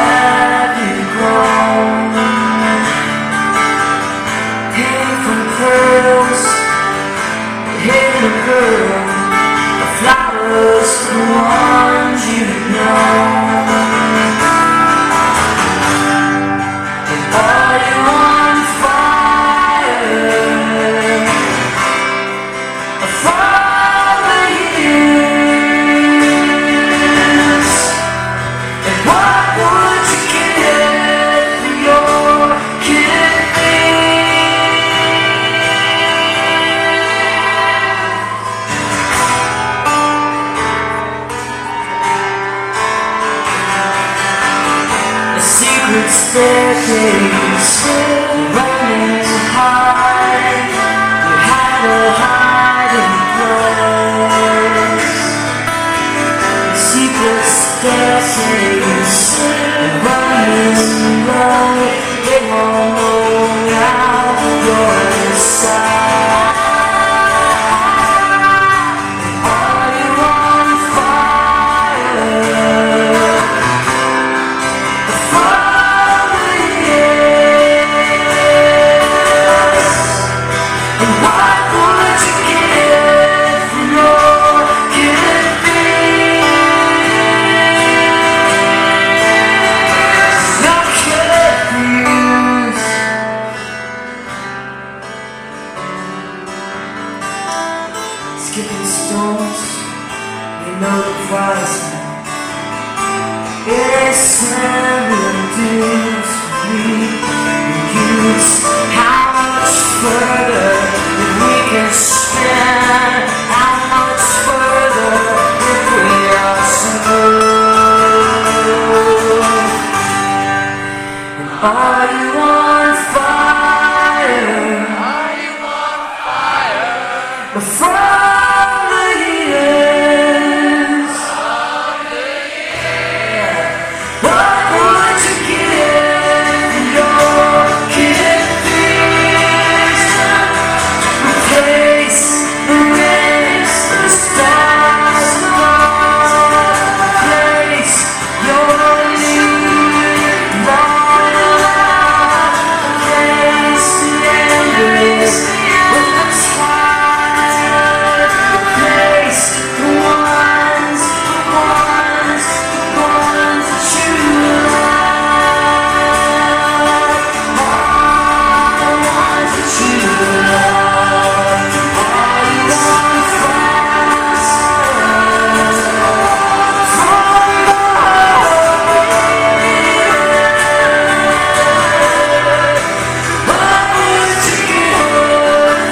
have you grown? Came from pearls, hidden a girl, the flowers, the ones you know. And are you on fire? For the years. And what would you give for your kidney? A secret staircase running high. You had a hiding place. A secret staircase running low. They won't know now you're inside. Are you on fire? For the years. And what would you give for your kidneys? Your kidneys. Skipping stones, you know the price now. It's never due to be used. How much further that we can spin? How much further if we are smooth? And are you on fire? Are you on fire? From the years. What would you give your kidneys? Replace the rays, the stars above. Replace your need, long love. Replace the endless with the tide. Replace the ones that you love. All the ones that you love. Are you on fire? What would you give?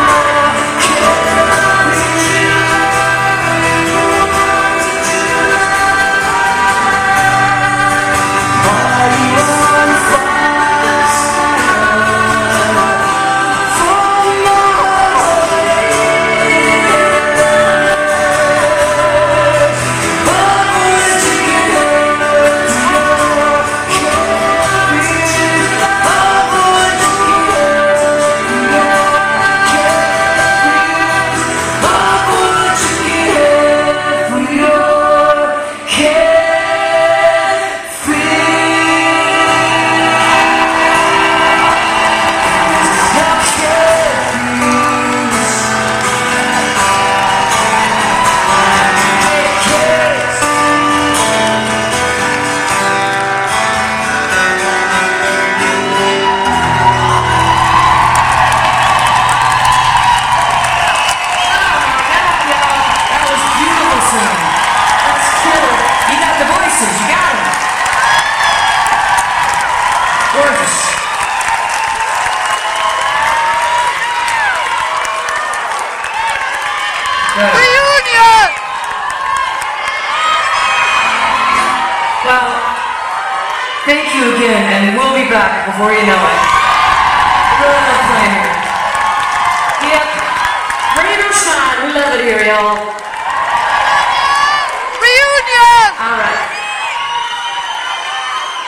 Are you on fire? For more years. What would you give your kidneys? What would you give your kidneys? What would you give for your gorgeous. Reunion! Well, thank you again, and we'll be back before you know it. Really love playing here. Yep. Rain or shine, we love it here, y'all.